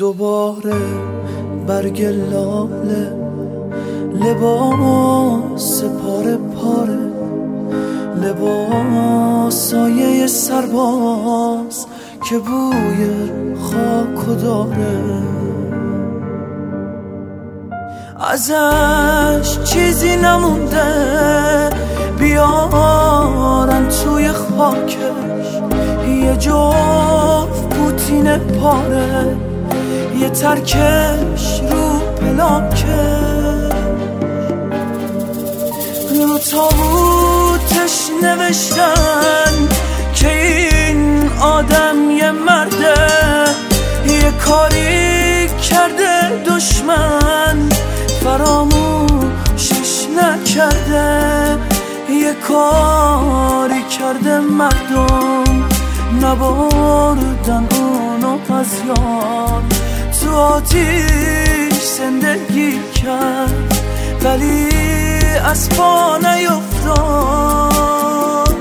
دوباره برگ لاله، لباس پاره پاره، لباس سایه سرباز که بوی خاک داره. ازش چیزی نمونده بیارن توی خاکش، یه جفت پوتین پاره، یه ترکش رو پلاکش. رو تابوتش نوشتن که این آدم یه مرده، یه کاری کرده دشمن فراموشش نکرده، یه کاری کرده مردم نبردن اونو از یاد. تو آتیش زندگی کرد ولی از پا نیفتاد.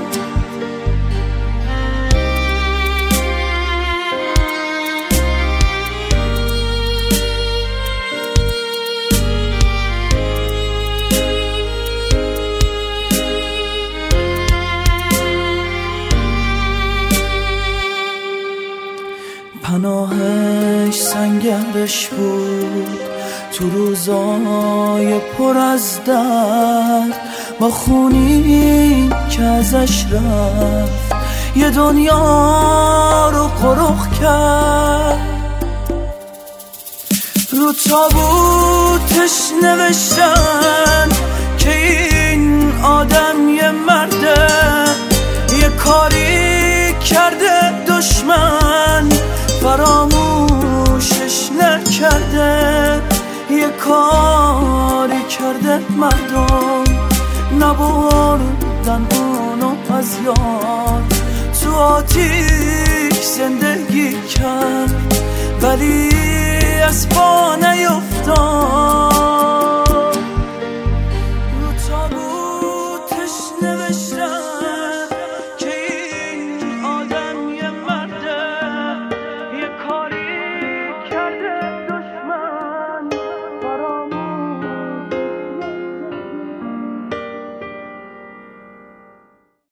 پناهش سنگرش بود تو روزای پر از درد، با خونی که ازش رفت یه دنیا رو غرق کرد. رو تابوتش نوشتن که این آدم یه مرده، یه کاری کرده دشمن فراموشش نکرده، یه کاری کرده مردم نبردن اونو از یاد. تو آتیش زندگی کرد ولی از پا نیفتاد.